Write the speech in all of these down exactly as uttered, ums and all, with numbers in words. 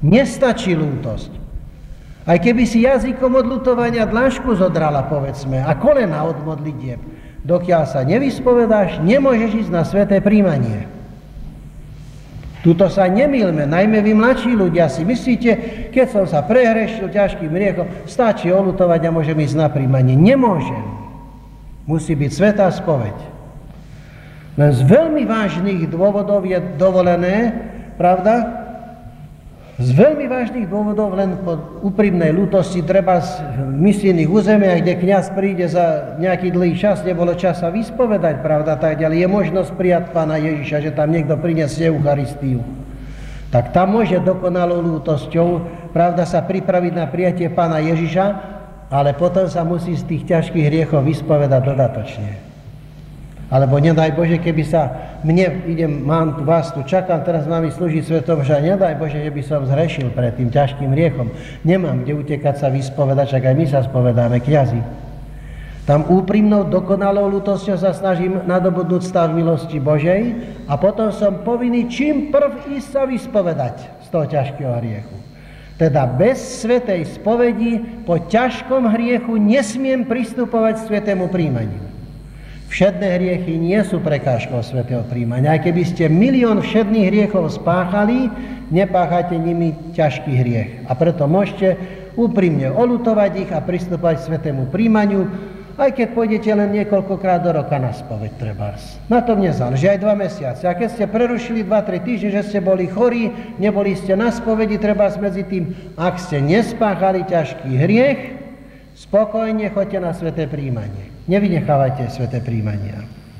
Nestačí lútosť. Aj keby si jazykom od ľutovania dlášku zodrala, povedzme, a kolena od modlitieb, dokiaľ sa nevyspovedáš, nemôžeš ísť na sväté príjmanie. Tuto sa nemýlme, najmä vy mladší ľudia si myslíte, keď som sa prehrešil ťažkým hriechom, stačí oľutovať a môžem ísť na príjmanie. Nemôžem. Musí byť svätá spoveď. Len z veľmi vážnych dôvodov je dovolené, pravda? Z veľmi vážnych dôvodov len po úprimnej ľútosti treba z misijných územiach, kde kňaz príde za nejaký dlhý čas, nebolo čas sa vyspovedať, pravda, tak ďalej. Je možnosť prijať Pána Ježiša, že tam niekto prinesie Eucharistiu. Tak tam môže dokonalou ľútosťou, pravda, sa pripraviť na prijatie Pána Ježiša, ale potom sa musí z tých ťažkých hriechov vyspovedať dodatočne. Alebo nedaj Bože, keby sa mne, idem, mám tu vás, tu čakám, teraz mám ísť slúžiť svetom, že nedaj Bože, že by som zhrešil pred tým ťažkým hriechom. Nemám kde utekať sa vyspovedať, však aj my sa spovedáme, kňazi. Tam úprimnou, dokonalou ľútosťou sa snažím nadobudnúť stav milosti Božej a potom som povinný čím prv ísť sa vyspovedať z toho ťažkého hriechu. Teda bez svätej spovedi po ťažkom hriechu nesmiem pristupovať k svätému príjmaniu. Všedné hriechy nie sú prekážkou svätého príjmania. Aj keby ste milión všedných hriechov spáchali, nepáchate nimi ťažký hriech. A preto môžete úprimne oľutovať ich a pristupovať k svätému príjmaniu, aj keď pôjdete len niekoľkokrát do roka na spoveď trebárs. Na tom nezáleží, aj dva mesiace. A keď ste prerušili dva tri týždne, že ste boli chorí, neboli ste na spovedi trebárs medzi tým, ak ste nespáchali ťažký hriech, spokojne choďte na sväté príjmanie. Nevynechávajte sväté príjmania.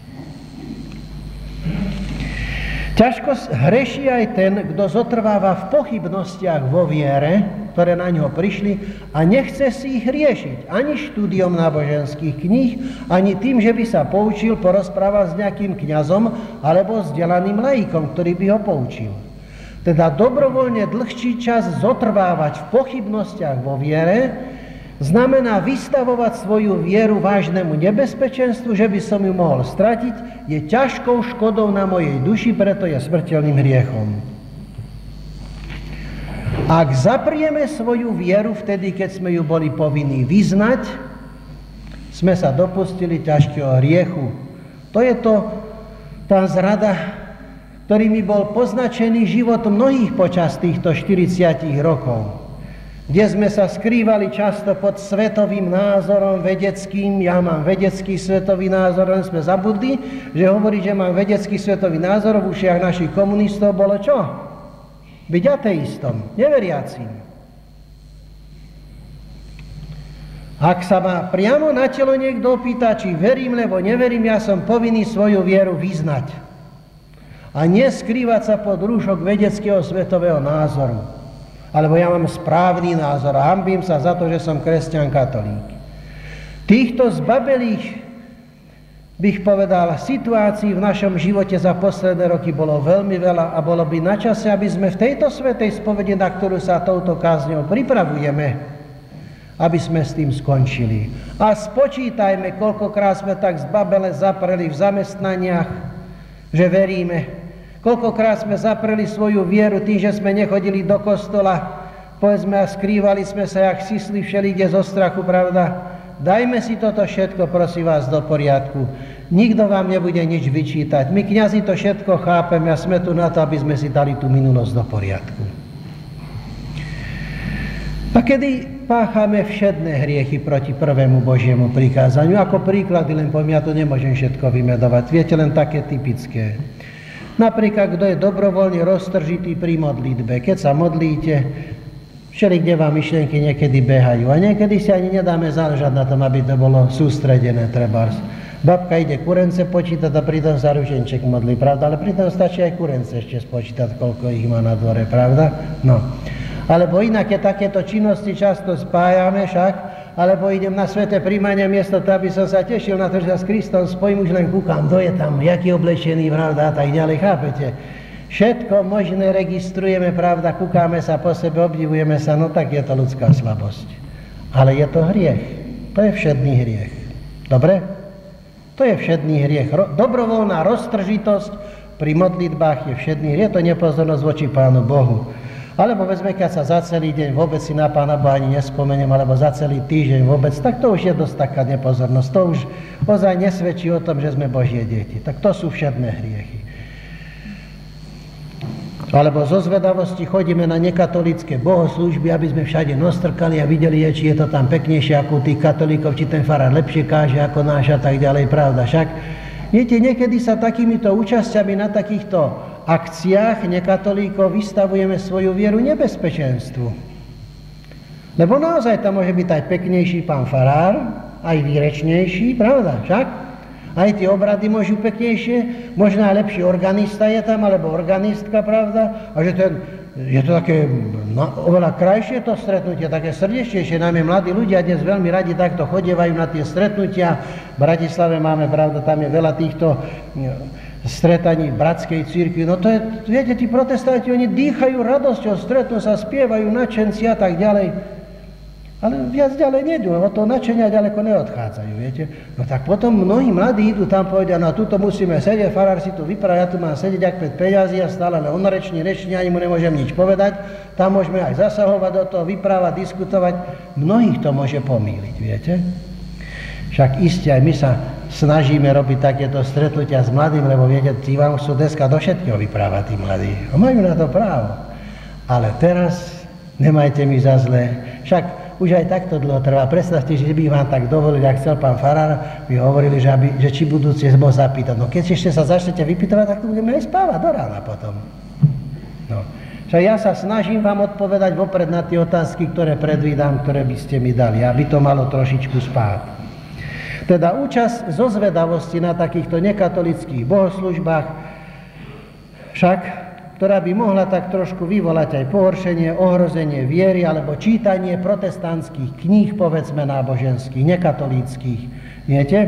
Ťažko hreší aj ten, kto zotrváva v pochybnostiach vo viere, ktoré na ňo prišli a nechce si ich riešiť ani štúdiom náboženských kníh, ani tým, že by sa poučil, porozprával s nejakým kňazom alebo vzdelaným laikom, ktorý by ho poučil. Teda dobrovoľne dlhší čas zotrvávať v pochybnostiach vo viere znamená vystavovať svoju vieru vážnemu nebezpečenstvu, že by som ju mohol stratiť, je ťažkou škodou na mojej duši, preto je smrteľným hriechom. Ak zaprieme svoju vieru vtedy, keď sme ju boli povinní vyznať, sme sa dopustili ťažkého hriechu. To je to, tá zrada, ktorými bol poznačený život mnohých počas týchto štyridsiatich rokov. Kde sme sa skrývali často pod svetovým názorom vedeckým. Ja mám vedecký svetový názor, len sme zabudli, že hovoriť, že mám vedecký svetový názor v ušiach našich komunistov bolo čo? Byť ateistom, neveriacím. Ak sa ma priamo na telo niekto opýta, či verím, lebo neverím, ja som povinný svoju vieru vyznať. A neskrývať sa pod rúšok vedeckého svetového názoru. Alebo ja mám správny názor a hanbím sa za to, že som kresťan katolík. Týchto zbabelých, bych povedal, situácií v našom živote za posledné roky bolo veľmi veľa a bolo by na čase, aby sme v tejto svätej spovedi, na ktorú sa touto kázňou pripravujeme, aby sme s tým skončili. A spočítajme, koľkokrát sme tak zbabele zapreli v zamestnaniach, že veríme. Koľkokrát sme zapreli svoju vieru tým, že sme nechodili do kostola, povedzme, a skrývali sme sa, jak sisli všelikde zo strachu, pravda? Dajme si toto všetko, prosím vás, do poriadku. Nikto vám nebude nič vyčítať. My, kňazi, to všetko chápeme a sme tu na to, aby sme si dali tú minulosť do poriadku. A kedy páchame všedné hriechy proti prvému Božiemu prikázaniu? Ako príklady, len poviem, ja to nemôžem všetko vymedovať. Viete, len také typické. Napríklad, kto je dobrovoľne roztržitý pri modlitbe. Keď sa modlíte, všelikde vám myšlienky niekedy behajú. A niekedy si ani nedáme záležať na tom, aby to bolo sústredené trebárs. Babka ide kurence počítať a pritom sa ruženček modlí, pravda? Ale pritom stačí aj kurence ešte spočítať, koľko ich má na dvore, pravda? No. Alebo inak je takéto činnosti často spájame však, alebo idem na sväté príjmanie miesto to, aby som sa tešil na to, že sa s Kristom spojím, už len kúkam, kto je tam, jaký oblečený, pravda, a tak ďalej, chápete? Všetko možné registrujeme, pravda, kúkame sa po sebe, obdivujeme sa, no tak je to ľudská slabosť. Ale je to hriech, to je všedný hriech. Dobre? To je všedný hriech. Dobrovoľná roztržitosť pri modlitbách je všedný hriech, je to nepozornosť voči Pánu Bohu. Alebo vezme, keď sa za celý deň vôbec si na Pána Boha ani nespomeniem, alebo za celý týždeň vôbec, tak to už je dosť taká nepozornosť. To už ozaj nesvedčí o tom, že sme Božie deti. Tak to sú všedné hriechy. Alebo zo zvedavosti chodíme na nekatolícke bohoslúžby, aby sme všade nostrkali a videli, či je to tam peknejšie ako u tých katolíkov, či ten farár lepšie káže ako náš a tak ďalej, pravda. Však viete, niekedy sa takýmito účasťami na takýchto akciách nekatolíkov vystavujeme svoju vieru nebezpečenstvu. Lebo naozaj tam môže byť aj peknejší pán farár, aj výrečnejší, pravda, však? Aj tie obrady môžu peknejšie, možno aj lepší organista je tam, alebo organistka, pravda? A že ten, je to také no, oveľa krajšie to stretnutie, také srdečnejšie. Najmä mladí ľudia dnes veľmi radi takto chodievajú na tie stretnutia. V Bratislave máme, pravda, tam je veľa týchto stretaní v bratskej cirkvi. No to je, viete, tí protestanti, oni dýchajú radosťou, stretnú sa, spievajú nadšenci a tak ďalej. Ale viac ďalej nedú, lebo to nadšenia ďaleko neodchádzajú, viete. No tak potom mnohí mladí idú tam povedia, no tuto musíme sedieť, farár si tu vypráva, ja tu mám sedieť ak päť peňazí a stále len on reční, reční, ani mu nemôžem nič povedať. Tam môžeme aj zasahovať do toho, vyprávať, diskutovať. Mnohých to môže pomýliť, viete. Však iste aj my sa snažíme robiť takéto stretnutia s mladým, lebo viete, tí vám sú dneska do všetkého vyprávať, tí mladí. A majú na to právo. Ale teraz nemajte mi za zlé. Však už aj takto dlho trvá. Predstavte, že by vám tak dovolili, ak chcel pán farár, by hovorili, že, aby, že či budúci bol zapýtať. No keď ešte sa začnete vypýtovať, tak to budeme aj spávať do rána potom. No. Však ja sa snažím vám odpovedať vopred na tie otázky, ktoré predvídam, ktoré by ste mi dali, aby to malo trošičku spáť. Teda účasť zo zvedavosti na takýchto nekatolických bohoslužbách, však, ktorá by mohla tak trošku vyvolať aj pohoršenie, ohrozenie viery alebo čítanie protestantských kníh, povedzme náboženských, nekatolíckých. Viete?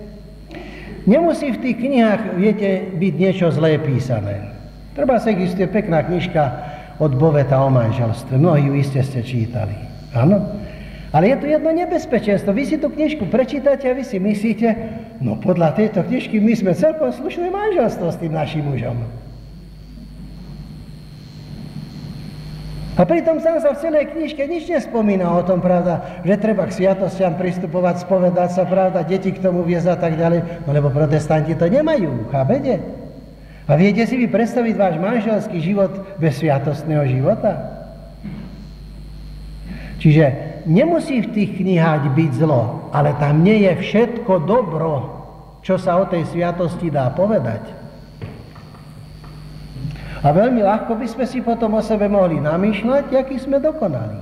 Nemusí v tých knihách, viete, byť niečo zlé písané. Treba sa existuje pekná knižka od Boveta o manželstve. Mnohí ju iste ste čítali. Áno? Ale je tu jedno nebezpečenstvo. Vy si tú knižku prečítate a vy si myslíte, no podľa tejto knižky my sme celkom slušné manželstvo s tým našim mužom. A pritom sám sa v celej knižke nič nespomína o tom, pravda, že treba k sviatostiam pristupovať, spovedať sa, pravda, deti k tomu viesť a tak ďalej, no lebo protestanti to nemajú, chápete? A viete si vy predstaviť váš manželský život bez sviatostného života? Čiže nemusí v tých knihách byť zlo, ale tam nie je všetko dobro, čo sa o tej sviatosti dá povedať. A veľmi ľahko by sme si potom o sebe mohli namýšľať, aký sme dokonali.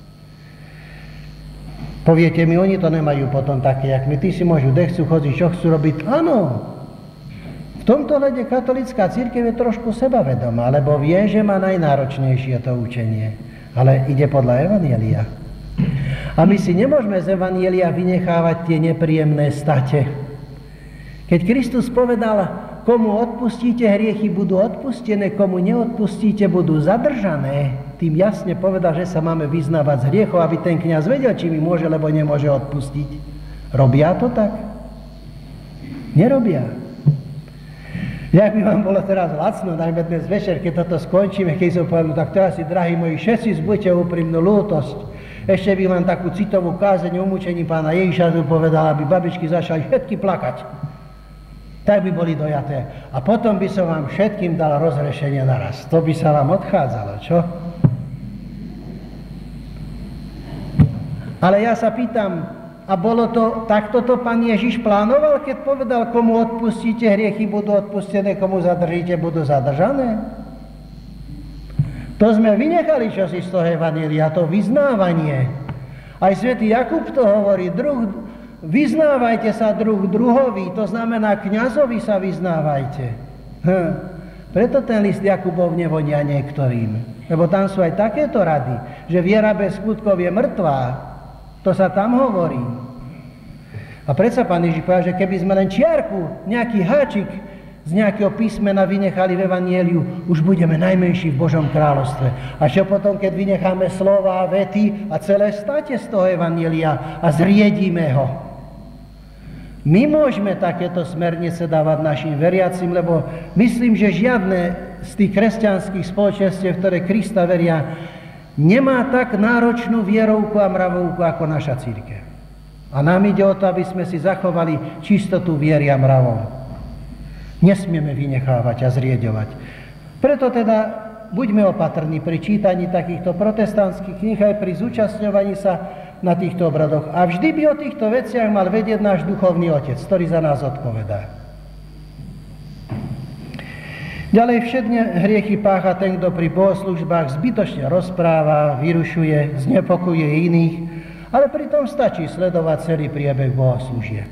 Poviete mi, oni to nemajú potom také, jak my. Tí si môžu, kde chcú chodiť, čo chcú robiť. Áno, v tomto hľade katolická cirkev je trošku sebavedomá, lebo vie, že má najnáročnejšie to učenie. Ale ide podľa evanjelia. A my si nemôžeme z evanjelia vynechávať tie nepríjemné state. Keď Kristus povedal, komu odpustíte hriechy, budú odpustené, komu neodpustíte, budú zadržané, tým jasne povedal, že sa máme vyznávať z hriechov, aby ten kňaz vedel, či mi môže, lebo nemôže odpustiť. Robia to tak? Nerobia. Jak by vám bolo teraz lacno, najmä dnes večer, keď toto skončíme, keď som povedal, no tak teraz si, drahí moji, všetci zbuďte úprimnú lútosť. Ešte by vám takú citovú kázeň o mučení pána Ježiša povedal, aby babičky začali všetky plakať. Tak by boli dojaté. A potom by som vám všetkým dal rozrešenie naraz. To by sa vám odchádzalo, čo? Ale ja sa pýtam, a bolo to, takto to pán Ježiš plánoval, keď povedal, komu odpustíte hriechy, budú odpustené, komu zadržíte, budú zadržané? To sme vynechali čosi z toho evanjelia, to vyznávanie. Aj svätý Jakub to hovorí, druh, vyznávajte sa druh druhovi, to znamená kňazovi sa vyznávajte. Hm. Preto ten list Jakubov nevonia niektorým. Lebo tam sú aj takéto rady, že viera bez skutkov je mŕtvá. To sa tam hovorí. A predsa pán Ježiš povedal, že keby sme len čiarku, nejaký háčik z nejakého písmena vynechali v evanjeliu, už budeme najmenší v Božom kráľovstve. A čo potom, keď vynecháme slova a vety a celé státe z toho evanjelia a zriedíme ho. My môžeme takéto smernice dávať našim veriacim, lebo myslím, že žiadne z tých kresťanských spoločenstiev, ktoré Krista veria, nemá tak náročnú vierovku a mravovku ako naša cirkev. A nám ide o to, aby sme si zachovali čistotu viery a mravov. Nesmieme vynechávať a zrieďovať. Preto teda buďme opatrní pri čítaní takýchto protestantských kníh aj pri zúčastňovaní sa na týchto obradoch. A vždy by o týchto veciach mal vedieť náš duchovný otec, ktorý za nás odpovedá. Ďalej všetne hriechy pácha ten, kto pri bohoslúžbách zbytočne rozpráva, vyrušuje, znepokojuje iných, ale pritom stačí sledovať celý priebeh bohoslúžieb.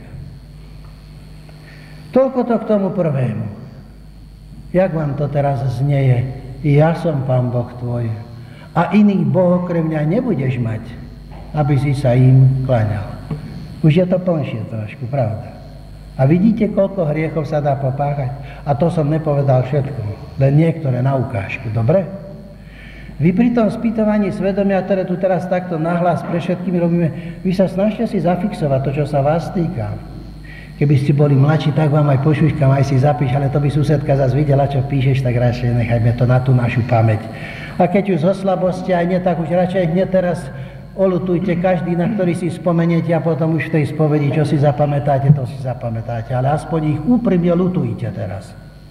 Toľko to k tomu prvému. Jak vám to teraz znieje? Ja som Pán Boh tvoj a iných bohov okrem mňa nebudeš mať, aby si sa im kláňal. Už je to plnšie trošku, pravda? A vidíte, koľko hriechov sa dá popáchať? A to som nepovedal všetko, len niektoré na ukážku, dobre? Vy pri tom spýtovaní svedomia, ktoré tu teraz takto nahlas pre všetkými robíme, vy sa snažte si zafixovať to, čo sa vás týka. Keby ste boli mladší, tak vám aj pošuškam, aj si zapíš, ale to by susedka zase videla, čo píšeš, tak radšej nechajme to na tú našu pamäť. A keď už zo slabosti aj nie, tak už radšej hneď teraz olutujte každý, na ktorý si spomeniete a potom už v tej spovedi, čo si zapamätáte, to si zapamätáte. Ale aspoň ich úprimne lutujte teraz.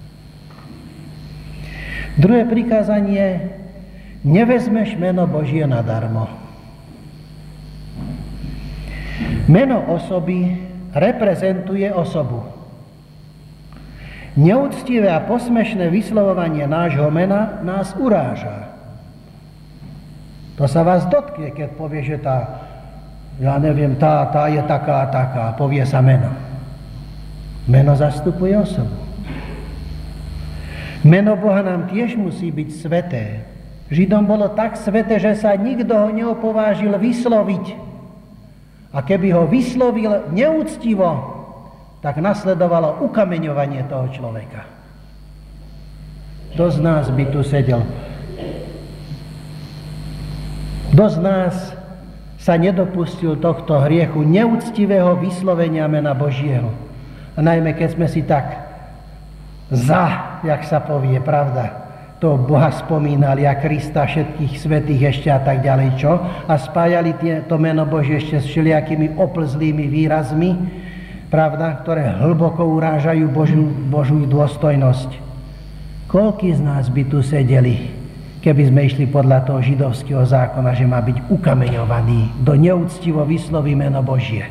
Druhé prikázanie, nevezmeš meno Božie nadarmo. Meno osoby reprezentuje osobu. Neúctivé a posmešné vyslovovanie nášho mena nás uráža. To sa vás dotkne, keď povie, že tá, ja neviem, tá, tá je taká, taká, povie sa meno. Meno zastupuje osobu. Meno Boha nám tiež musí byť sveté. Židom bolo tak sveté, že sa nikto ho neopovážil vysloviť. A keby ho vyslovil neúctivo, tak nasledovalo ukameňovanie toho človeka. Kto z nás by tu sedel? Kto z nás sa nedopustil tohto hriechu neúctivého vyslovenia mena Božieho? A najmä keď sme si tak za, jak sa povie, pravda, toho Boha spomínali a Krista, všetkých svätých ešte a tak ďalej, čo? A spájali tie, to meno Božie ešte s všelijakými oplzlými výrazmi, pravda, ktoré hlboko urážajú Božiu, Božiu dôstojnosť. Koľký z nás by tu sedeli, keby sme išli podľa toho židovského zákona, že má byť ukameňovaný, kto neúctivo vysloví meno Božie.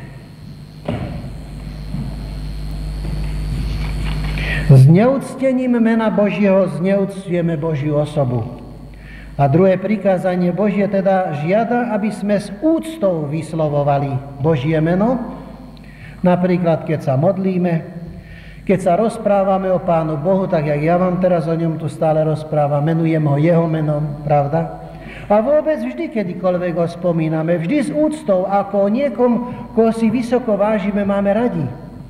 Zneúctením mena Božieho zneúctujeme Božiu osobu. A druhé prikázanie Božie teda žiada, aby sme s úctou vyslovovali Božie meno, napríklad keď sa modlíme, keď sa rozprávame o Pánu Bohu, tak jak ja vám teraz o ňom tu stále rozprávam, menujem ho jeho menom, pravda? A vôbec vždy, kedykoľvek ho spomíname, vždy s úctou, ako o niekom, koho si vysoko vážime, máme radi.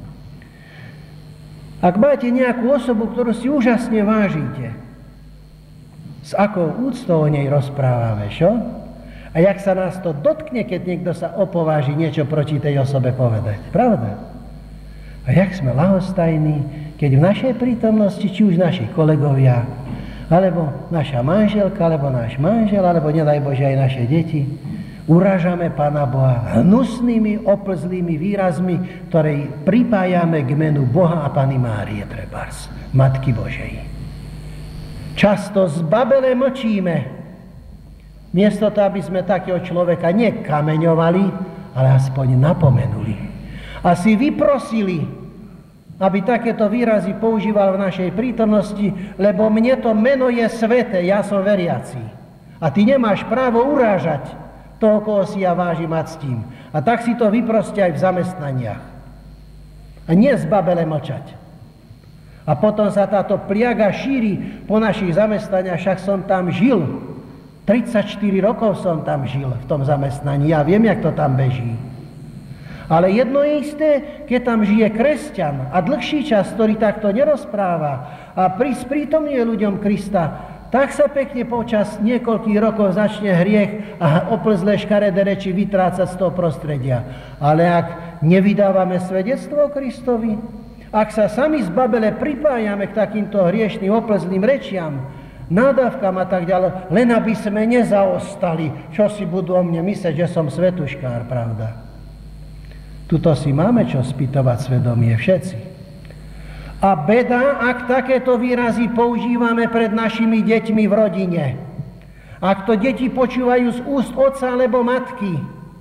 Ak máte nejakú osobu, ktorú si úžasne vážite, s akou úctou o nej rozprávame, čo? A jak sa nás to dotkne, keď niekto sa opováži niečo proti tej osobe povedať, pravda? A jak sme ľahostajní, keď v našej prítomnosti, či už naši kolegovia, alebo naša manželka, alebo náš manžel, alebo nedaj Bože aj naše deti, urážame Pána Boha hnusnými, oplzlými výrazmi, ktoré pripájame k menu Boha a Panny Márie trebárs, Matky Božej. Často zbabele mlčíme, miesto to, aby sme takého človeka nekameňovali, ale aspoň napomenuli. A si vyprosili, aby takéto výrazy používal v našej prítomnosti, lebo mne to meno je sveté, ja som veriaci. A ty nemáš právo urážať toho, koho si ja vážim a ctím. A tak si to vyproste aj v zamestnaniach. A nie zbabele mlčať. A potom sa táto pliaga šíri po našich zamestnaniach, však som tam žil. tridsaťštyri rokov som tam žil v tom zamestnaní. Ja viem, jak to tam beží. Ale jedno je isté, keď tam žije kresťan a dlhší čas, ktorý takto nerozpráva a sprítomňuje ľuďom Krista, tak sa pekne počas niekoľkých rokov začne hriech a oplzlé škaredé reči vytrácať z toho prostredia. Ale ak nevydávame svedectvo o Kristovi, Ak sa sami zbabele pripájame k takýmto hriešným oplzlým rečiam, nádavkám a tak ďalej, len aby sme nezaostali, čo si budú o mne myslieť, že som svetuškár, pravda? Tuto si máme čo spýtovať svedomie všetci. A beda, ak takéto výrazy používame pred našimi deťmi v rodine. Ak to deti počúvajú z úst otca alebo matky,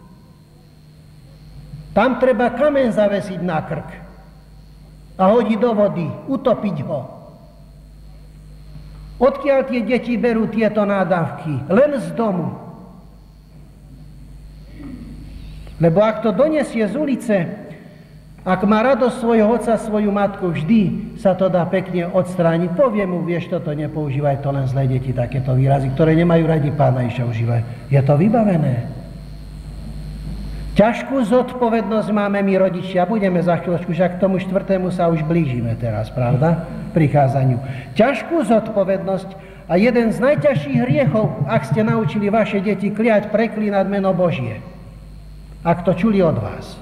tam treba kameň zavesiť na krk a hodiť do vody, utopiť ho. Odkiaľ tie deti berú tieto nádavky? Len z domu. Lebo ak to donesie z ulice, ak má radosť svojho otca, svoju matku, vždy sa to dá pekne odstrániť. Povie mu, vieš, toto nepoužívaj, to len zlé deti, takéto výrazy, ktoré nemajú radi Pána Ježiša užívať. Je to vybavené. Ťažkú zodpovednosť máme my rodičia, budeme za chvíľočku, že k tomu štvrtému sa už blížime teraz, pravda? Prichádzaniu. Ťažkú zodpovednosť a jeden z najťažších hriechov, ak ste naučili vaše deti kliať, preklínať meno Božie. Ak to čuli od vás.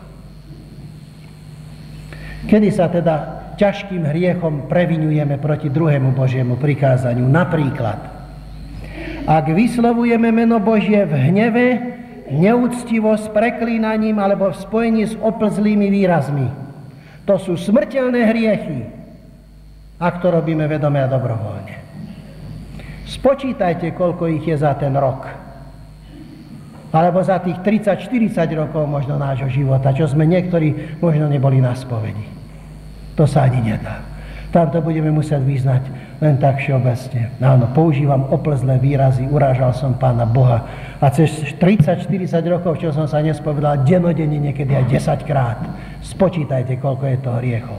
Kedy sa teda ťažkým hriechom previnujeme proti druhému Božiemu prikázaniu? Napríklad, ak vyslovujeme meno Božie v hneve, neúctivo, s preklínaním alebo v spojení s oplzlými výrazmi. To sú smrteľné hriechy, ak to robíme vedome a dobrovoľne. Spočítajte, koľko ich je za ten rok. Alebo za tých tridsať štyridsať rokov možno nášho života, čo sme niektorí možno neboli na spovedi. To sa ani nedá. Tam to budeme musieť vyznať len tak všeobecne. Áno, používam oplzlé výrazy, urážal som Pána Boha. A cez tridsať štyridsať rokov, čo som sa nespovedal, denodenne, niekedy aj desaťkrát. Spočítajte, koľko je to hriechov.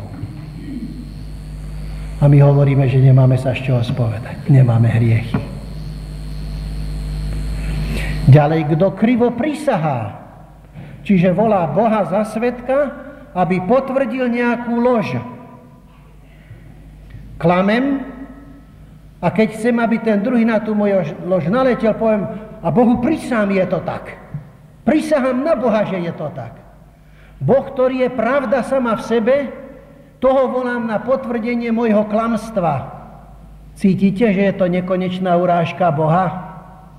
A my hovoríme, že nemáme sa z čoho spovedať. Nemáme hriechy. Ďalej, kto krivo prisahá, čiže volá Boha za svedka, aby potvrdil nejakú lož. Klamem a keď chcem, aby ten druhý na tú moju lož naletel, poviem, a Bohu prisám, je to tak. Prisahám na Boha, že je to tak. Boh, ktorý je pravda sama v sebe, toho volám na potvrdenie môjho klamstva. Cítite, že je to nekonečná urážka Boha?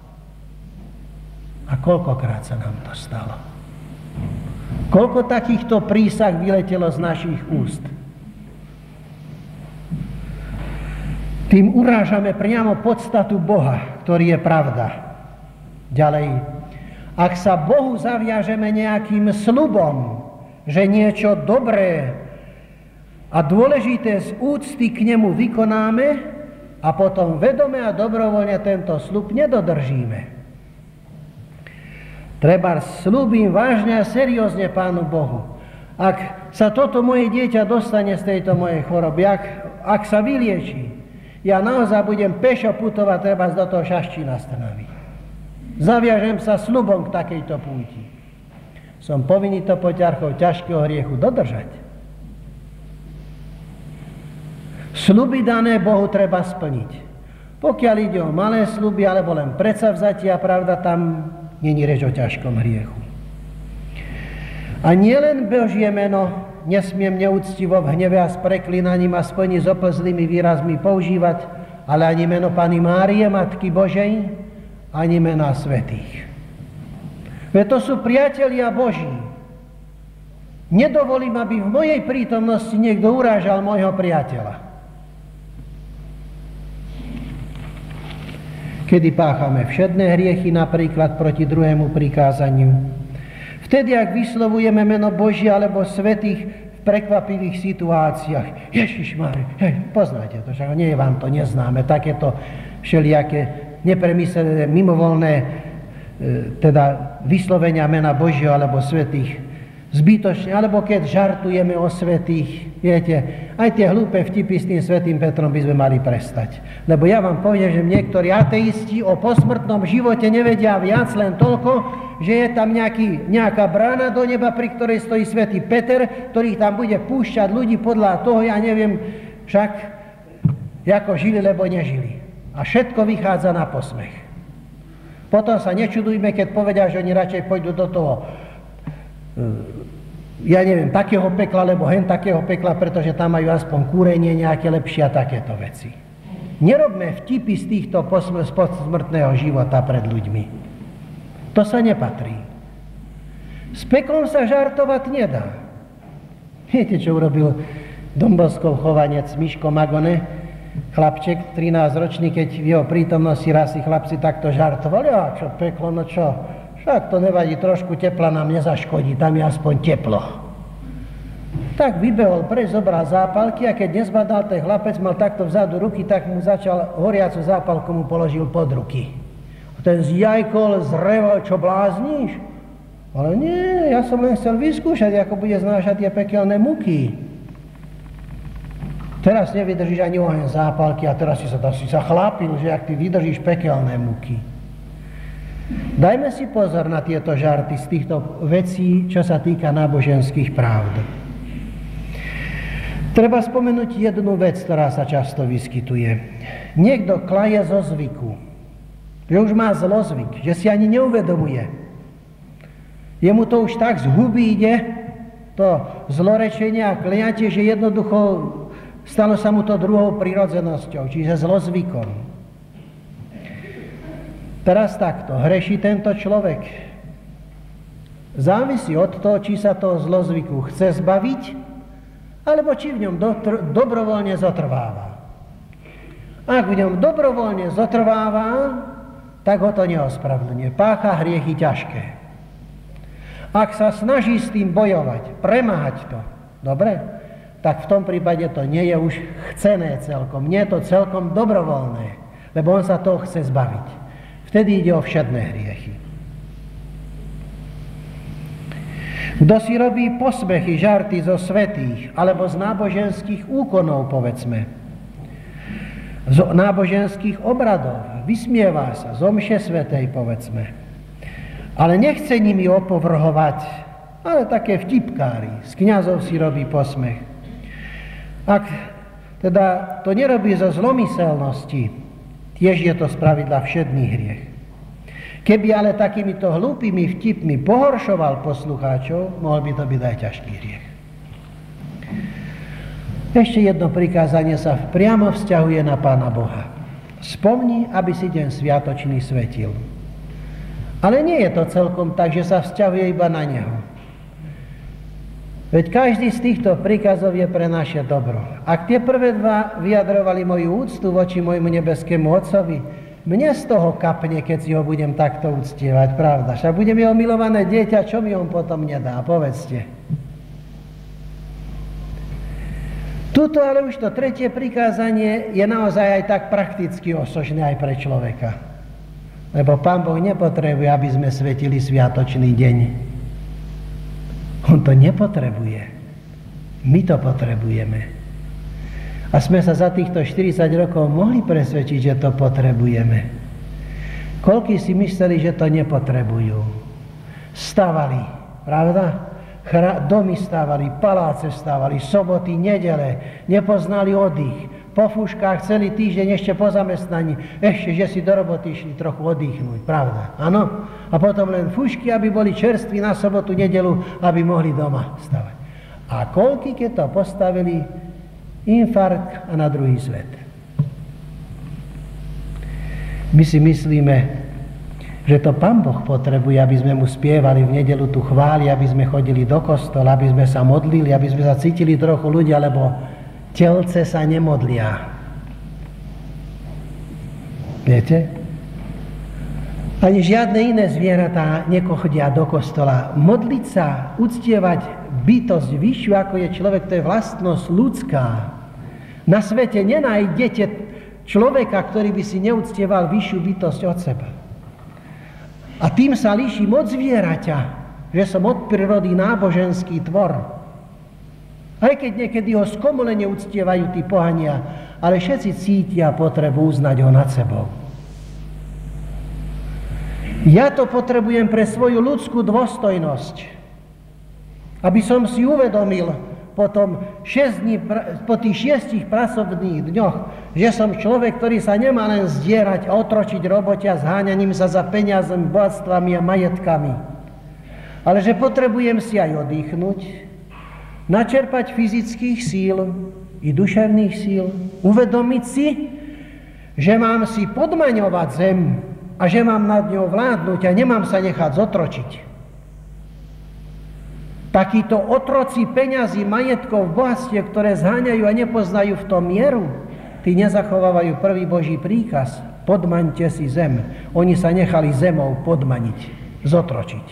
A koľkokrát sa nám to stalo? Koľko takýchto prísah vyletelo z našich úst? Tým urážame priamo podstatu Boha, ktorý je pravda. Ďalej, ak sa Bohu zaviažeme nejakým sľubom, že niečo dobré a dôležité z úcty k nemu vykonáme a potom vedome a dobrovoľne tento sľub nedodržíme. Treba sľúbim vážne a seriózne Pánu Bohu. Ak sa toto moje dieťa dostane z tejto mojej choroby, ak, ak sa vylieči, ja naozaj budem pešo putovať treba do toho Šaščína z Trnavy. Zaviažem sa sľubom k takejto púti. Som povinný to poťarchou ťažkého hriechu dodržať. Sľuby dané Bohu treba splniť. Pokiaľ ide o malé sľuby alebo len predsavzatia, pravda, tam není reč o ťažkom hriechu. A nielen Božie meno nesmiem neúctivo v hneve a s preklinaním a spojení s oplzlými výrazmi používať, ale ani meno Panny Márie, Matky Božej, ani mená svätých. Veď to sú priatelia Boží. Nedovolím, aby v mojej prítomnosti niekto urážal môjho priateľa. Kedy páchame všedné hriechy, napríklad proti druhému prikázaniu. Vtedy, ak vyslovujeme meno Božie alebo svätých v prekvapivých situáciách. Ježišmári, hej, poznáte to, že nie je vám to neznáme. Takéto všelijaké nepremyslené, mimovoľné e, teda vyslovenia mena Božieho alebo svätých zbytočne, alebo keď žartujeme o svätých, viete, aj tie hlúpe vtipy s tým svätým Petrom by sme mali prestať. Lebo ja vám poviem, že niektorí ateisti o posmrtnom živote nevedia viac, len toľko, že je tam nejaký, nejaká brána do neba, pri ktorej stojí svätý Peter, ktorý tam bude púšťať ľudí podľa toho, ja neviem však, ako žili, lebo nežili. A všetko vychádza na posmech. Potom sa nečudujme, keď povedia, že oni radšej pôjdu do toho ja neviem, takého pekla, lebo hen takého pekla, pretože tam majú aspoň kúrenie nejaké lepšie a takéto veci. Nerobme vtipy z týchto posmrtného života pred ľuďmi. To sa nepatrí. S peklom sa žartovať nedá. Viete, čo urobil Domboskov chovanec Miško Magone? Chlapček, trinásťročný, keď v jeho prítomnosti raz si chlapci takto žartovali. A čo peklo, no čo? Však to nevadí, trošku tepla nám nezaškodí, tam je aspoň teplo. Tak vybehol preč, zobral zápalky a keď nezbadal ten chlapec, mal takto vzadu ruky, tak mu začal horiacu zápalku mu položil pod ruky. A ten zjajkol, zreval, čo blázniš? Ale nie, ja som len chcel vyskúšať, ako bude znášať tie pekelné muky. Teraz nevydržíš ani oheň zápalky a teraz si sa, si sa chlapil, že ak ty vydržíš pekelné muky. Dajme si pozor na tieto žarty z týchto vecí, čo sa týka náboženských pravd. Treba spomenúť jednu vec, ktorá sa často vyskytuje. Niekto klaje zo zvyku, že už má zlozvyk, že si ani neuvedomuje. Jemu to už tak z huby ide, to zlorečenie a kliatie, že jednoducho stalo sa mu to druhou prirodzenosťou, čiže zlozvykom. Teraz takto, hreší tento človek. Závisí od toho, či sa toho zlozvyku chce zbaviť, alebo či v ňom dotr- dobrovoľne zotrváva. Ak v ňom dobrovoľne zotrváva, tak ho to neospravedlňuje. Pácha hriechy ťažké. Ak sa snaží s tým bojovať, premáhať to, dobre, tak v tom prípade to nie je už chcené celkom, nie je to celkom dobrovoľné, lebo on sa toho chce zbaviť. Vtedy ide o všedné hriechy. Kto si robí posmechy, žarty zo svätých, alebo z náboženských úkonov, povedzme, z náboženských obradov, vysmieva sa, zo mše svätej, povedzme, ale nechce nimi opovrhovať, ale také vtipkári, z kňazov si robí posmech. Ak teda to nerobí zo zlomyselnosti, tiež je to spravidla všedný hriech. Keby ale takýmito hlúpými vtipmi pohoršoval poslucháčov, mohol by to byť aj ťažký hriech. Ešte jedno prikázanie sa priamo vzťahuje na Pána Boha. Spomni, aby si deň sviatočný svetil. Ale nie je to celkom tak, že sa vzťahuje iba na Neho. Veď každý z týchto príkazov je pre naše dobro. Ak tie prvé dva vyjadrovali moju úctu voči môjmu nebeskému Otcovi, mne z toho kapne, keď si ho budem takto uctievať, pravda? Však budem jeho milované dieťa, čo mi on potom nedá? Povedzte. Tuto ale už to tretie prikázanie je naozaj aj tak prakticky osožné aj pre človeka. Lebo Pán Boh nepotrebuje, aby sme svetili sviatočný deň. On to nepotrebuje. My to potrebujeme. A sme sa za týchto štyridsať rokov mohli presvedčiť, že to potrebujeme. Koľkí si mysleli, že to nepotrebujú? Stavali, pravda? Chra- domy stávali, paláce stávali, soboty, nedele, nepoznali oddych. Po fúškách celý týždeň ešte po zamestnaní, ešte, že si do roboty išli trochu oddychnúť, pravda? Áno? A potom len fúšky, aby boli čerství na sobotu, nedelu, aby mohli doma stavať. A koľkí, keď to postavili, infarkt a na druhý svet. My si myslíme, že to Pán Boh potrebuje, aby sme mu spievali v nedeľu tu chváli, aby sme chodili do kostola, aby sme sa modlili, aby sme sa cítili trochu ľudia, lebo telce sa nemodlia. Viete? Ani žiadne iné zvieratá nechodia do kostola. Modliť sa, uctievať bytosť vyššiu, ako je človek, to je vlastnosť ľudská. Na svete nenájdete človeka, ktorý by si neuctieval vyššiu bytosť od seba. A tým sa líšim od zvieraťa, že som od prírody náboženský tvor. Aj keď niekedy ho skomolene uctievajú tí pohania, ale všetci cítia potrebu uznať ho nad sebou. Ja to potrebujem pre svoju ľudskú dôstojnosť, aby som si uvedomil potom šesť dní, po tých šiestich pracovných dňoch, že som človek, ktorý sa nemá len zdierať a otročiť robote a zháňaním sa za peniazmi, bohatstvami a majetkami, ale že potrebujem si aj oddychnúť, načerpať fyzických síl i duševných síl, uvedomiť si, že mám si podmaňovať zem a že mám nad ňou vládnuť a nemám sa nechať zotročiť. Takíto otroci peňazí, majetkov, bohatstiev, ktoré zháňajú a nepoznajú v tom mieru, tí nezachovávajú prvý Boží príkaz. Podmaňte si zem. Oni sa nechali zemou podmaniť, zotročiť.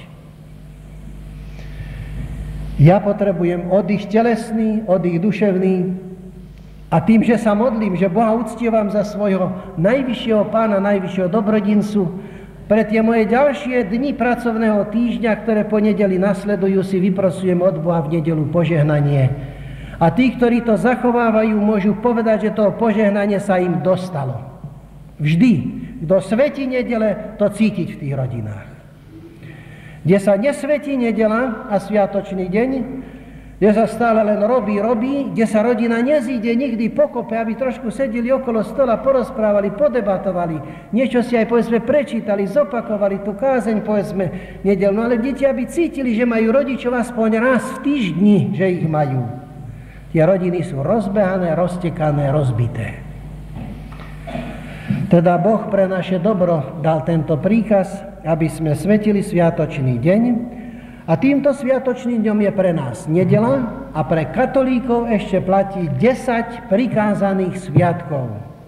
Ja potrebujem oddych telesný, oddych duševný a tým, že sa modlím, že Boha uctievam za svojho najvyššieho pána, najvyššieho dobrodincu, pre tie moje ďalšie dni pracovného týždňa, ktoré po nedeli nasledujú, si vyprosujem od Boha v nedeľu požehnanie. A tí, ktorí to zachovávajú, môžu povedať, že toho požehnanie sa im dostalo. Vždy, kto svätí nedele, to cítiť v tých rodinách. Kde sa nesvätí nedela a sviatočný deň, kde sa stále len robí, robí, kde sa rodina nezíde nikdy pokope, aby trošku sedeli okolo stola, porozprávali, podebatovali, niečo si aj, povedzme, prečítali, zopakovali tú kázeň, povedzme, nedelnú, ale deti, aby cítili, že majú rodičov aspoň raz v týždni, že ich majú. Tie rodiny sú rozbehané, roztekané, rozbité. Teda Boh pre naše dobro dal tento príkaz, aby sme svätili sviatočný deň a týmto sviatočným dňom je pre nás nedeľa a pre katolíkov ešte platí desať prikázaných sviatkov.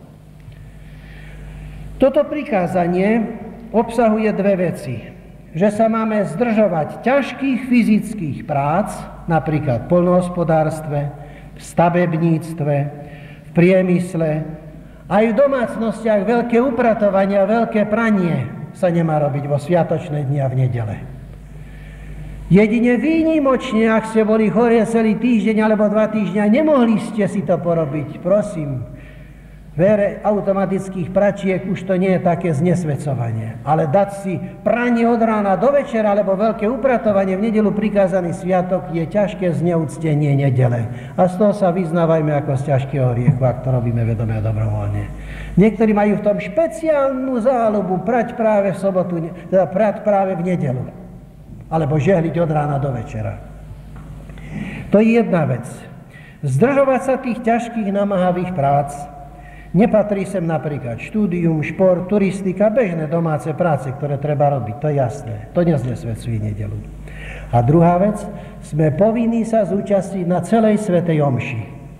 Toto prikázanie obsahuje dve veci. Že sa máme zdržovať ťažkých fyzických prác, napríklad v poľnohospodárstve, v stavebníctve, v priemysle, aj v domácnostiach veľké upratovanie a veľké pranie sa nemá robiť vo sviatočné dni a v nedele. Jedine výnimočne, ak ste boli chore celý týždeň alebo dva týždňa, nemohli ste si to porobiť, prosím. V ére automatických pračiek už to nie je také znesvedcovanie. Ale dať si pranie od rána do večera alebo veľké upratovanie v nedeľu prikázaný sviatok je ťažké zneúctenie nedele. A z toho sa vyznávajme ako z ťažkého hriechu, ak to robíme vedome a dobrovoľne. Niektorí majú v tom špeciálnu záľubu prať práve v sobotu, teda prať práve v nedeľu. Alebo žehliť od rána do večera. To je jedna vec. Zdržovať sa tých ťažkých namáhavých prác. Nepatrí sem napríklad štúdium, šport, turistika, bežné domáce práce, ktoré treba robiť, to je jasné. To neznesvedcuje nedeľu. A druhá vec, sme povinní sa zúčastniť na celej svätej omši.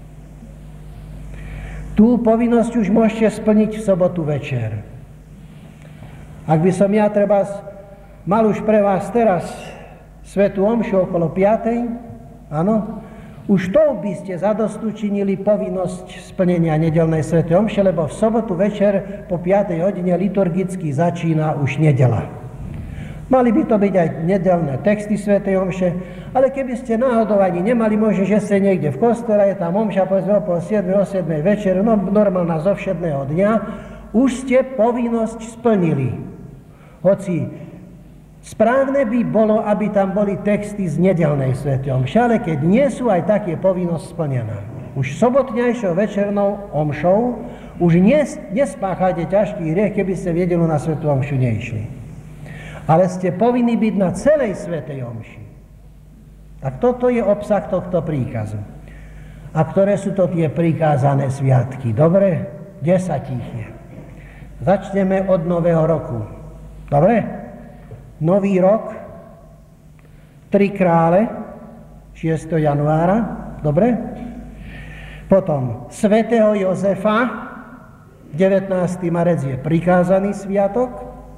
Tú povinnosť už môžete splniť v sobotu večer. Ak by som ja treba mal už pre vás teraz svätú omšu okolo piatej, áno, už to by ste zadostučinili povinnosť splnenia nedeľnej svätej omše, lebo v sobotu večer po piatej hodine liturgicky začína už nedeľa. Mali by to byť aj nedeľné texty svätej omše, ale keby ste náhodou ani nemali, možno, že ste niekde v kostole, je tam omša, povedzme o pol siedmej, o siedmej večer, no normálna zo všedného dňa, už ste povinnosť splnili. Hoci správne by bolo, aby tam boli texty z nedeľnej svätej omše, ale keď nie sú, aj tak je povinnosť splnená. Už sobotnejšou večernou omšou už nes, nespáchate ťažký hriech, keby ste v nedeľu na svätú omšu neišli. Ale ste povinni byť na celej svätej omši. A toto je obsah tohto príkazu. A ktoré sú to tie prikázané sviatky? Dobre? desať ich je. Začneme od nového roku. Dobre? Nový rok, tri krále, šiesteho januára, dobre? Potom svätého Jozefa, devätnásteho marec je prikázaný sviatok.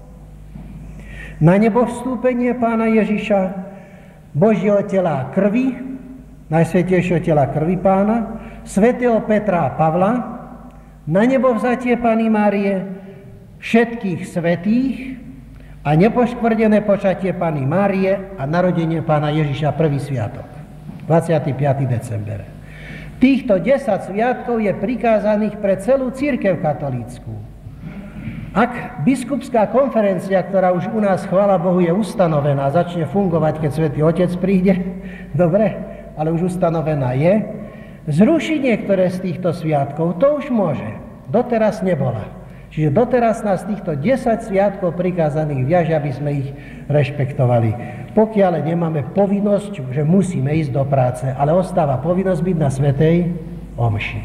Na nebo vstúpenie Pána Ježiša, Božieho tela krvi, najsvätejšieho tela krvi Pána, svätého Petra a Pavla, na nebo vzatie Panny Márie, všetkých svätých, a nepoškvrdené počatie Panny Márie a narodenie Pána Ježiša, prvý sviatok, dvadsiateho piateho december. Týchto desať sviatkov je prikázaných pre celú cirkev katolícku. Ak biskupská konferencia, ktorá už u nás, chvála Bohu, je ustanovená, začne fungovať, keď Svätý Otec príde, dobre, ale už ustanovená je, zrušiť niektoré z týchto sviatkov, to už môže. Doteraz nebola. Čiže doteraz nás týchto desať sviatkov prikázaných viaže, aby sme ich rešpektovali. Pokiaľ nemáme povinnosť, že musíme ísť do práce, ale ostáva povinnosť byť na svätej omši.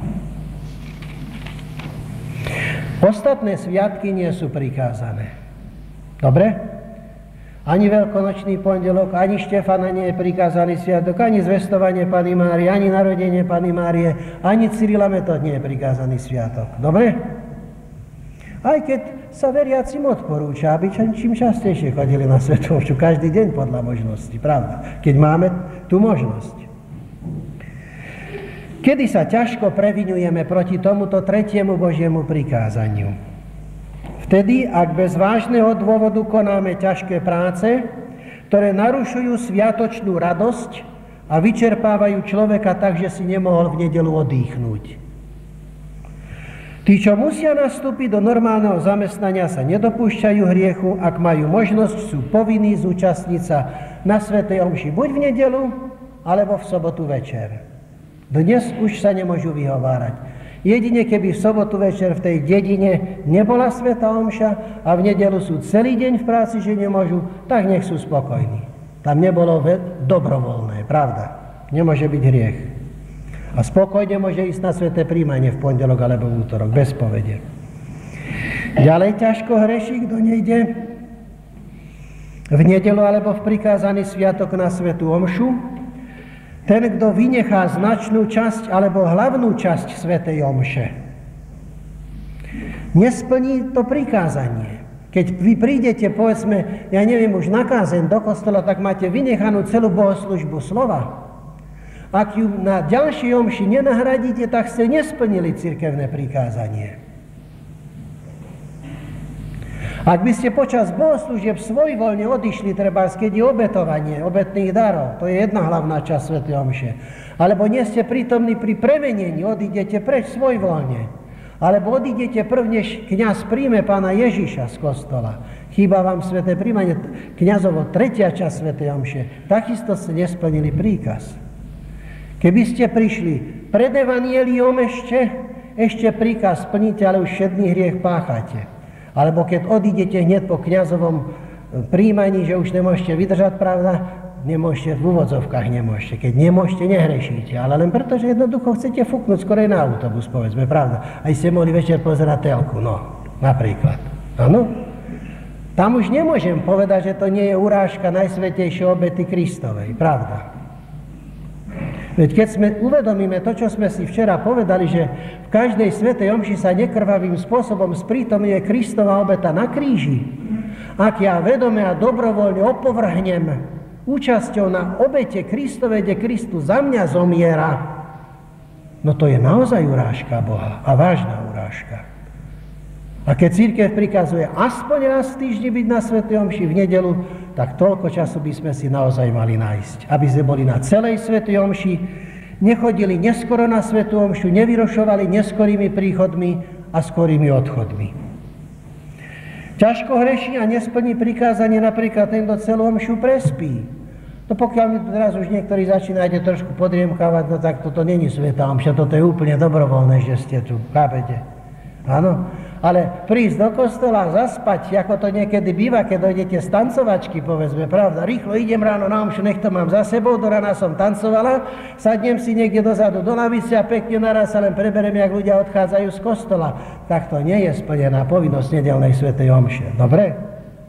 Ostatné sviatky nie sú prikázané. Dobre? Ani Veľkonočný pondelok, ani Štefana nie je prikázaný sviatok, ani zvestovanie Panny Márie, ani narodenie Panny Márie, ani Cyrila Metod nie je prikázaný sviatok. Dobre? Aj keď sa veriacim odporúča, aby čím častejšie chodili na svätú omšu, každý deň podľa možnosti, pravda? Keď máme tú možnosť. Kedy sa ťažko previnujeme proti tomuto tretiemu Božiemu prikázaniu? Vtedy, ak bez vážneho dôvodu konáme ťažké práce, ktoré narušujú sviatočnú radosť a vyčerpávajú človeka tak, že si nemohol v nedeľu odýchnúť. Tí, čo musia nastúpiť do normálneho zamestnania, sa nedopúšťajú hriechu, ak majú možnosť, sú povinní zúčastniť sa na svätej omši buď v nedeľu, alebo v sobotu večer. Dnes už sa nemôžu vyhovárať. Jedine keby v sobotu večer v tej dedine nebola svätá omša a v nedeľu sú celý deň v práci, že nemôžu, tak nech sú spokojní. Tam nebolo dobrovoľné, pravda? Nemôže byť hriech. A spokojne môže ísť na sväté príjmanie v pondelok alebo v útorok, bez povede. Ďalej ťažko hreší, kto nejde v nedeľu alebo v prikázaný sviatok na svätú omšu. Ten, kto vynechá značnú časť alebo hlavnú časť svätej omše, nesplní to prikázanie. Keď vy prídete, povedzme, ja neviem, už na kázeň do kostola, tak máte vynechanú celú bohoslužbu slova. Ak ju na ďalšej omši nenahradíte, tak ste nesplnili cirkevné prikázanie. Ak by ste počas bohoslúžieb svojvoľne odišli, trebárs, keď je obetovanie obetných darov, to je jedna hlavná časť svätej omše, alebo nie ste prítomní pri premenení, odídete preč svojvoľne, alebo odídete prv, než kňaz príjme pána Ježiša z kostola, chýba vám sväté príjmanie, kňazovo tretia časť svätej omše, takisto ste nesplnili príkaz. Keby ste prišli pred evanjeliom ešte, ešte príkaz splníte, ale už všedný hriech páchate. Alebo keď odídete hneď po kňazovom príjmaní, že už nemôžete vydržať, pravda, nemôžete, v úvodzovkách nemôžete. Keď nemôžete, nehrešíte, ale len preto, že jednoducho chcete fúknuť skorej na autobus, povedzme, pravda. Aj ste mohli večer pozerať telku, no, napríklad. Áno? Tam už nemôžem povedať, že to nie je urážka najsvätejšej obety Kristovej, pravda. Veď keď sme uvedomíme to, čo sme si včera povedali, že v každej svätej omši sa nekrvavým spôsobom sprítomňuje Kristova obeta na kríži, ak ja vedome a dobrovoľne opovrhnem účasťou na obete Kristovej, kde Kristus za mňa zomiera, no to je naozaj urážka Boha a vážna urážka. A keď cirkev prikazuje aspoň raz v týždni byť na svätej omši v nedeľu, tak toľko času by sme si naozaj mali nájsť. Aby sme boli na celej svätej omši, nechodili neskoro na svätú omšu, nevyrošovali neskorými príchodmi a skorými odchodmi. Ťažko hreší a nesplní prikázanie napríklad ten, kto celú omšu prespí. No pokiaľ mi tu teraz už niektorí začínate trošku podriemkávať, no tak toto není svätá omša, toto je úplne dobrovoľné, že ste tu, chápete? Áno? Ale prísť do kostola a zaspať, ako to niekedy býva, keď dojdete z tancovačky, povedzme, pravda, rýchlo idem ráno na omšu, nech to mám za sebou, do rána som tancovala, sadnem si niekde dozadu do lavice a pekne naraz sa len preberiem, jak ľudia odchádzajú z kostola. Tak to nie je splnená povinnosť nedeľnej svätej omše. Dobre?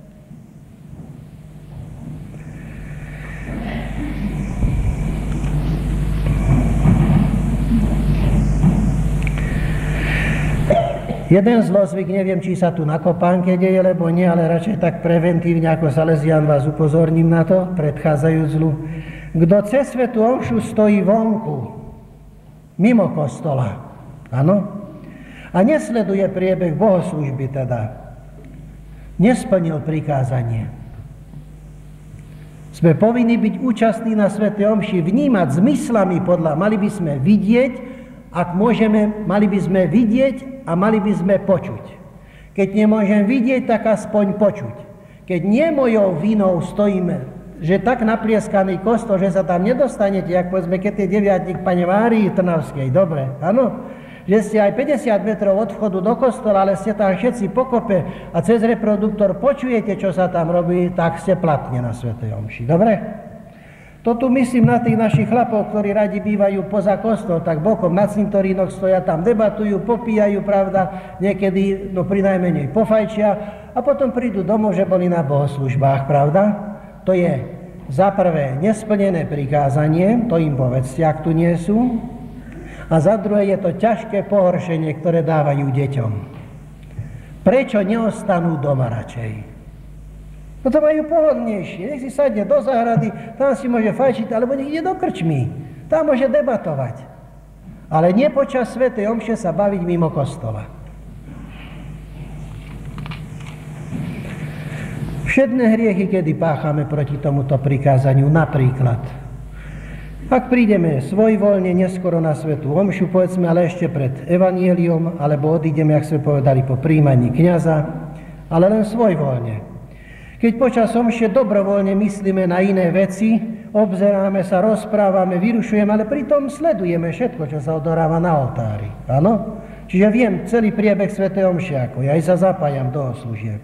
Jeden zlozvyk, neviem, či sa tu na Kopánke deje, lebo nie, ale radšej tak preventívne, ako Salesián vás upozorním na to, predchádzajú zlu. Kto cez svätú omšu stojí vonku, mimo kostola, áno, a nesleduje priebeh bohoslúžby teda, nesplnil prikázanie. Sme povinni byť účastní na svätej omši, vnímať zmyslami podľa, mali by sme vidieť, ak môžeme, mali by sme vidieť a mali by sme počuť. Keď nemôžem vidieť, tak aspoň počuť. Keď nie mojou vinou stojíme, že tak naplieskaný kostol, že sa tam nedostanete, jak povedzme, keď je deviatnik Pane Márii Trnavskej, dobre, áno? že ste aj päťdesiat metrov od vchodu do kostola, ale ste tam všetci pokope a cez reproduktor počujete, čo sa tam robí, tak ste platne na svätej omši. Dobre? To tu myslím na tých našich chlapov, ktorí radi bývajú poza kostol, tak bokom na cintorínoch stoja tam, debatujú, popíjajú, pravda, niekedy, no prinajmenej pofajčia a potom prídu domov, že boli na bohoslužbách, pravda? To je za prvé nesplnené prikázanie, to im povedzte, ak tu nie sú. A za druhé je to ťažké pohoršenie, ktoré dávajú deťom. Prečo neostanú doma radšej? No to majú pohodlnejšie. Nech si sadne do záhrady, tam si môže fajčiť, alebo nech ide do krčmy. Tam môže debatovať. Ale nie počas svätej omše sa baviť mimo kostola. Všedné hriechy, kedy páchame proti tomuto prikázaniu, napríklad ak prídeme svojvoľne neskoro na svätú omšu, povedzme, ale ešte pred evanjeliom, alebo odídeme, jak sme povedali, po príjmaní kňaza, ale len svojvoľne. Keď počas omše dobrovoľne myslíme na iné veci, obzeráme sa, rozprávame, vyrušujeme, ale pritom sledujeme všetko, čo sa odohráva na oltári. Áno? Čiže viem celý priebeh svätej omše, ako ja aj sa zapájam do služieb.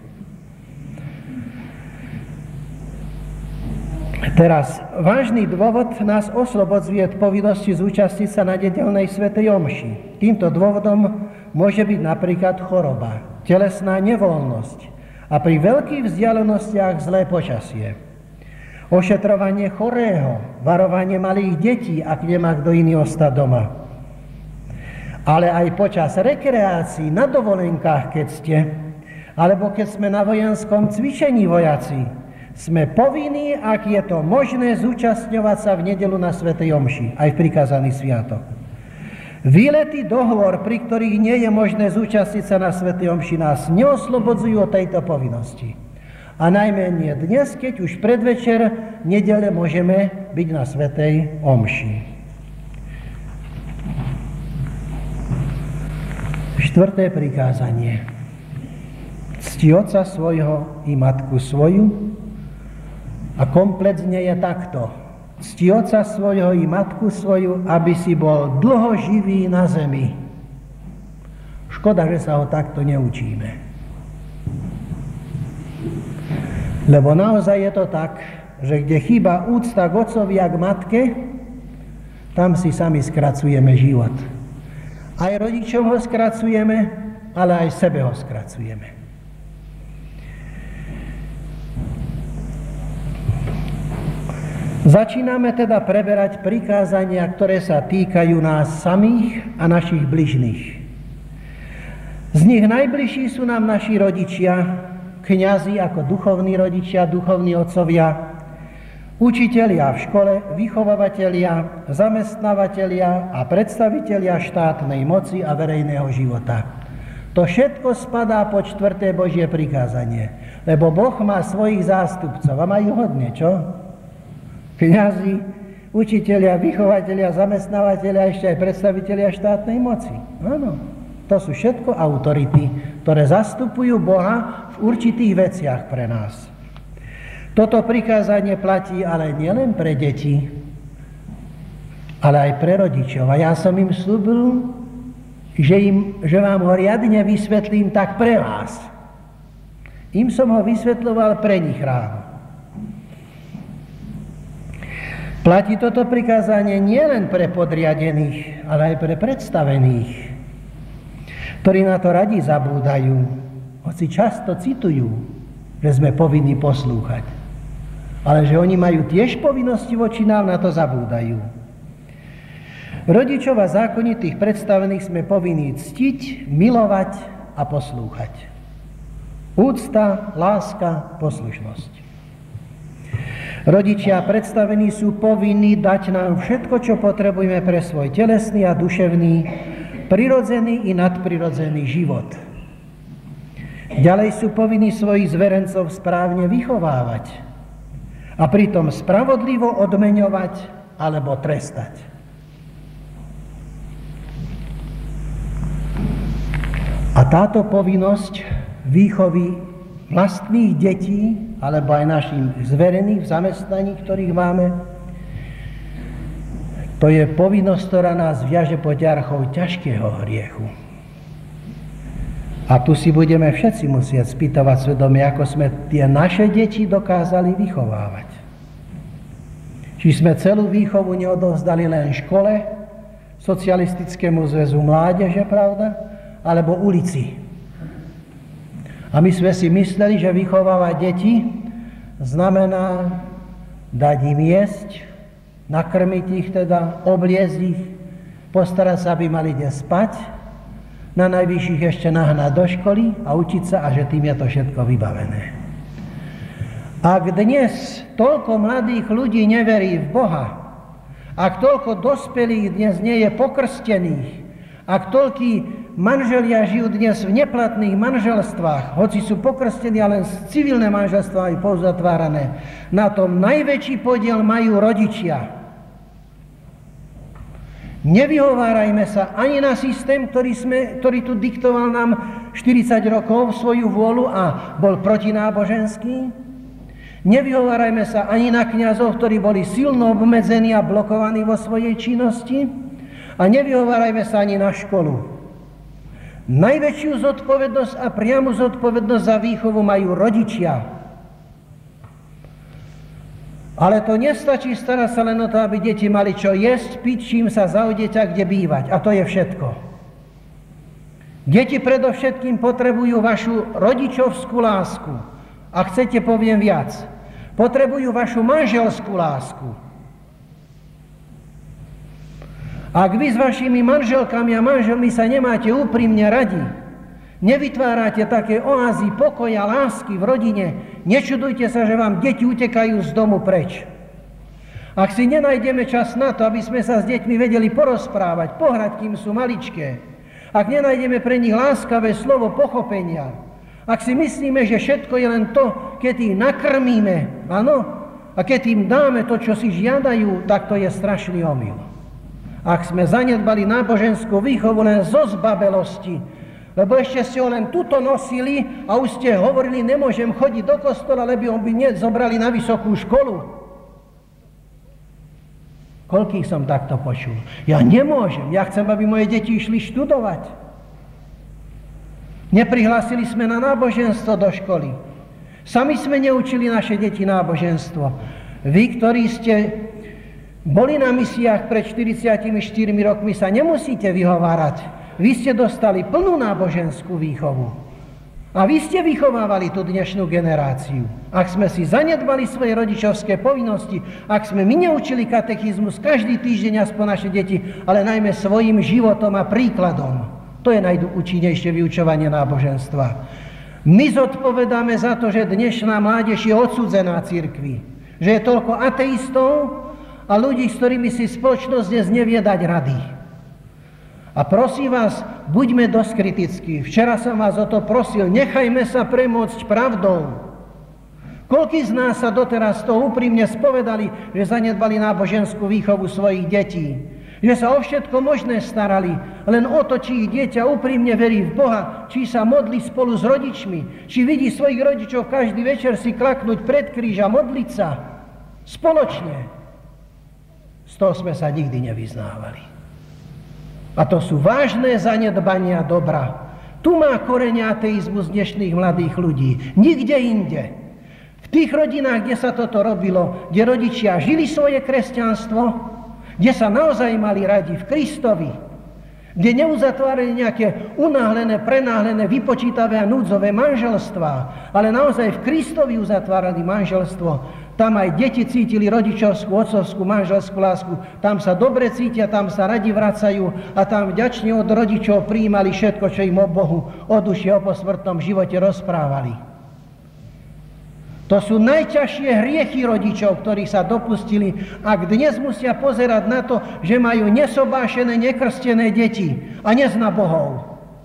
Teraz, vážny dôvod nás oslobodzuje od povinnosti zúčastniť sa na nedeľnej svätej omši. Týmto dôvodom môže byť napríklad choroba, telesná nevoľnosť a pri veľkých vzdialenostiach zlé počasie. Ošetrovanie chorého, varovanie malých detí, ak nemá kto iný ostať doma. Ale aj počas rekreácií na dovolenkách, keď ste, alebo keď sme na vojenskom cvičení vojaci, sme povinní, ak je to možné, zúčastňovať sa v nedeľu na svätej omši, aj v prikázaný sviatok. Výlety dohovor, pri ktorých nie je možné zúčastniť sa na svätej omši, nás neoslobodzujú od tejto povinnosti. A najmä nie dnes, keď už predvečer nedele môžeme byť na svätej omši. Štvrté prikázanie. Cti otca svojho i matku svoju. A komplet znie je takto. Cti otca svojho i matku svoju, aby si bol dlho živý na zemi. Škoda, že sa ho takto neučíme. Lebo naozaj je to tak, že kde chýba úcta k otcovi a k matke, tam si sami skracujeme život. Aj rodičom ho skracujeme, ale aj sebe ho skracujeme. Začíname teda preberať prikázania, ktoré sa týkajú nás samých a našich bližných. Z nich najbližší sú nám naši rodičia, kňazi ako duchovní rodičia, duchovní otcovia, učitelia v škole, vychovávatelia, zamestnávateľia a predstavitelia štátnej moci a verejného života. To všetko spadá pod štvrté Božie prikázanie, lebo Boh má svojich zástupcov a majú hodne, čo? Kňazi, učitelia, vychovatelia, zamestnávateľia, ešte aj predstavitelia štátnej moci. Áno, to sú všetko autority, ktoré zastupujú Boha v určitých veciach pre nás. Toto prikázanie platí ale nielen pre deti, ale aj pre rodičov. A ja som im slúbil, že, im, že vám ho riadne vysvetlím tak pre vás. Im som ho vysvetľoval pre nich ráno. Platí toto prikázanie nielen pre podriadených, ale aj pre predstavených, ktorí na to radi zabúdajú, hoci často citujú, že sme povinní poslúchať. Ale že oni majú tiež povinnosti voči nám, na to zabúdajú. Rodičov a zákonitých predstavených sme povinní ctiť, milovať a poslúchať. Úcta, láska, poslušnosť. Rodičia predstavení sú povinní dať nám všetko, čo potrebujeme pre svoj telesný a duševný, prirodzený i nadprirodzený život. Ďalej sú povinní svojich zverencov správne vychovávať a pritom spravodlivo odmeňovať alebo trestať. A táto povinnosť výchovy vlastných detí, alebo aj našich zverených v zamestnaní, ktorých máme, To je povinnosť, ktorá nás viaže pod ťarchou ťažkého hriechu. A tu si budeme všetci musieť spýtovať svedomie, ako sme tie naše deti dokázali vychovávať. Či sme celú výchovu neodovzdali len škole, Socialistickému zväzu mládeže, pravda, alebo ulici. A my sme si mysleli, že vychovávať deti znamená dať im jesť, nakrmiť ich teda, obliezť ich, postarať sa, aby mali kde spať, na najvyšších ešte nahnať do školy a učiť sa, a že tým je to všetko vybavené. Ak dnes toľko mladých ľudí neverí v Boha, ak toľko dospelých dnes nie je pokrstených, ak toľkí manželia žijú dnes v neplatných manželstvách, hoci sú pokrstení, ale civilné manželstvá aj pouzatvárané, na tom najväčší podiel majú rodičia. Nevyhovárajme sa ani na systém, ktorý, sme, ktorý tu diktoval nám štyridsať rokov svoju vôľu a bol protináboženský. Nevyhovárajme sa ani na kňazov, ktorí boli silno obmedzení a blokovaní vo svojej činnosti. A nevyhovárajme sa ani na školu. Najväčšiu zodpovednosť a priamu zodpovednosť za výchovu majú rodičia. Ale to nestačí starať sa len o to, aby deti mali čo jesť, piť, čím sa zaodieť a kde bývať. A to je všetko. Deti predovšetkým potrebujú vašu rodičovskú lásku. A chcete, poviem viac. Potrebujú vašu manželskú lásku. Ak vy s vašimi manželkami a manželmi sa nemáte úprimne radi, nevytvárate také oázy pokoja, lásky v rodine, nečudujte sa, že vám deti utekajú z domu preč. Ak si nenájdeme čas na to, aby sme sa s deťmi vedeli porozprávať, pohrať, kým sú maličké, ak nenájdeme pre nich láskavé slovo pochopenia, ak si myslíme, že všetko je len to, keď ich nakrmíme, áno, a keď im dáme to, čo si žiadajú, tak to je strašný omyl. Ak sme zanedbali náboženskú výchovu len zo zbabelosti, lebo ešte ste ho len tuto nosili a už ste hovorili, nemôžem chodiť do kostola, lebo on by mne zobrali na vysokú školu. Koľkých som takto počul? Ja nemôžem, ja chcem, aby moje deti išli študovať. Neprihlásili sme na náboženstvo do školy. Sami sme neučili naše deti náboženstvo. Vy, ktorí ste boli na misiách pred štyridsiatimi štyrmi rokmi, sa nemusíte vyhovárať. Vy ste dostali plnú náboženskú výchovu. A vy ste vychovávali tú dnešnú generáciu. Ak sme si zanedbali svoje rodičovské povinnosti, ak sme my neučili katechizmus každý týždeň aspoň naše deti, ale najmä svojim životom a príkladom, to je najúčinnejšie vyučovanie náboženstva. My zodpovedáme za to, že dnešná mládež je odsúdzená cirkvi. Že je toľko ateistov a ľudí, s ktorými si spoločnosť dnes nevie dať rady. A prosím vás, buďme dosť kritickí. Včera som vás o to prosil, nechajme sa premôcť pravdou. Koľký z nás sa doteraz to úprimne spovedali, že zanedbali náboženskú výchovu svojich detí? Že sa o všetko možné starali, len o to, či ich dieťa úprimne verí v Boha, či sa modlí spolu s rodičmi, či vidí svojich rodičov každý večer si klaknúť pred kríž a modliť sa. Spoločne. Z toho sme sa nikdy nevyznávali. A to sú vážne zanedbania dobra. Tu má koreň ateizmus dnešných mladých ľudí. Nikde inde. V tých rodinách, kde sa toto robilo, kde rodičia žili svoje kresťanstvo, kde sa naozaj mali radi v Kristovi, kde neuzatvárali nejaké unáhlené, prenáhlené, vypočítavé a núdzové manželstvá, ale naozaj v Kristovi uzatvárali manželstvo. Tam aj deti cítili rodičovskú, otcovskú, manželskú lásku. Tam sa dobre cítia, tam sa radi vracajú a tam vďačne od rodičov prijímali všetko, čo im o Bohu, o duši, o posmrtnom živote rozprávali. To sú najťažšie hriechy rodičov, ktorí sa dopustili, ak dnes musia pozerať na to, že majú nesobášené, nekrstené deti a nezna Bohov.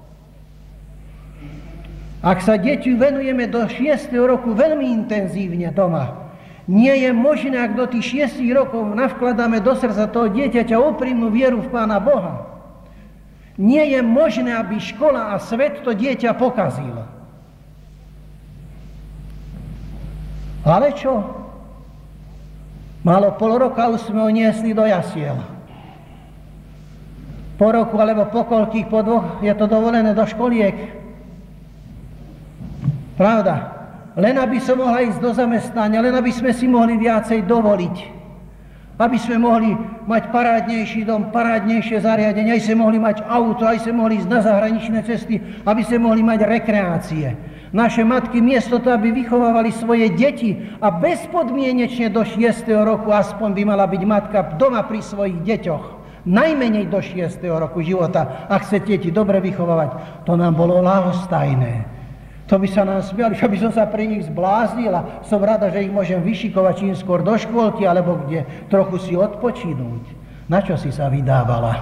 Ak sa deťu venujeme do šiesteho roku veľmi intenzívne doma, nie je možné, ak do tých šiestich rokov navkladáme do srdca toho dieťaťa úprimnú vieru v Pána Boha. Nie je možné, aby škola a svet to dieťa pokazil. Ale čo? Málo pol roka už sme ho niesli do jasiel. po roku alebo po koľkých, po dvoch je to dovolené do školiek. Pravda? Len aby som mohla ísť do zamestnania, len aby sme si mohli viacej dovoliť. Aby sme mohli mať parádnejší dom, parádnejšie zariadenie, aj sme mohli mať auto, aj sme mohli ísť na zahraničné cesty, aby sme mohli mať rekreácie. Naše matky miesto toho, aby vychovávali svoje deti a bezpodmienečne do šiesteho roku aspoň by mala byť matka doma pri svojich deťoch. Najmenej do šiesteho roku života, ak chce deti dobre vychovávať, to nám bolo ľahostajné. To by sa nám smiali, že by som sa pri nich zbláznila. Som rada, že ich môžem vyšikovať čím skôr do škôlky, alebo kde trochu si odpočinúť. Na čo si sa vydávala?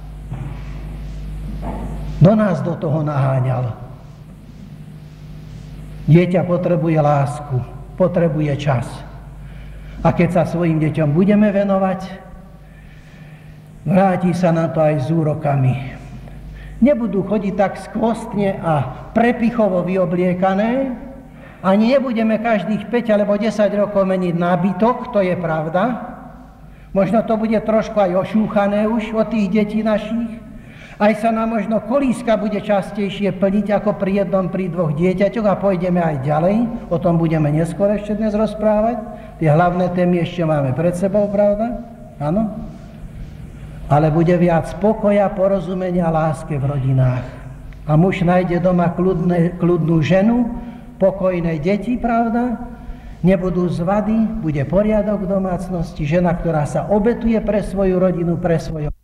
Do nás do toho naháňal. Dieťa potrebuje lásku, potrebuje čas. A keď sa svojim deťom budeme venovať, vráti sa na to aj s úrokami. Nebudú chodiť tak skvostne a prepichovo vyobliekané, ani nebudeme každých päť alebo desať rokov meniť nábytok, to je pravda. Možno to bude trošku aj ošúchané už od tých detí našich. Aj sa nám možno kolíska bude častejšie plniť ako pri jednom, pri dvoch dieťaťoch a pôjdeme aj ďalej. O tom budeme neskôr ešte dnes rozprávať. Tie hlavné témy ešte máme pred sebou, pravda? Áno? Ale bude viac pokoja, porozumenia, láske v rodinách. A muž nájde doma kľudné, kľudnú ženu, pokojné deti, pravda? Nebudú zvady, bude poriadok v domácnosti, žena, ktorá sa obetuje pre svoju rodinu, pre svojho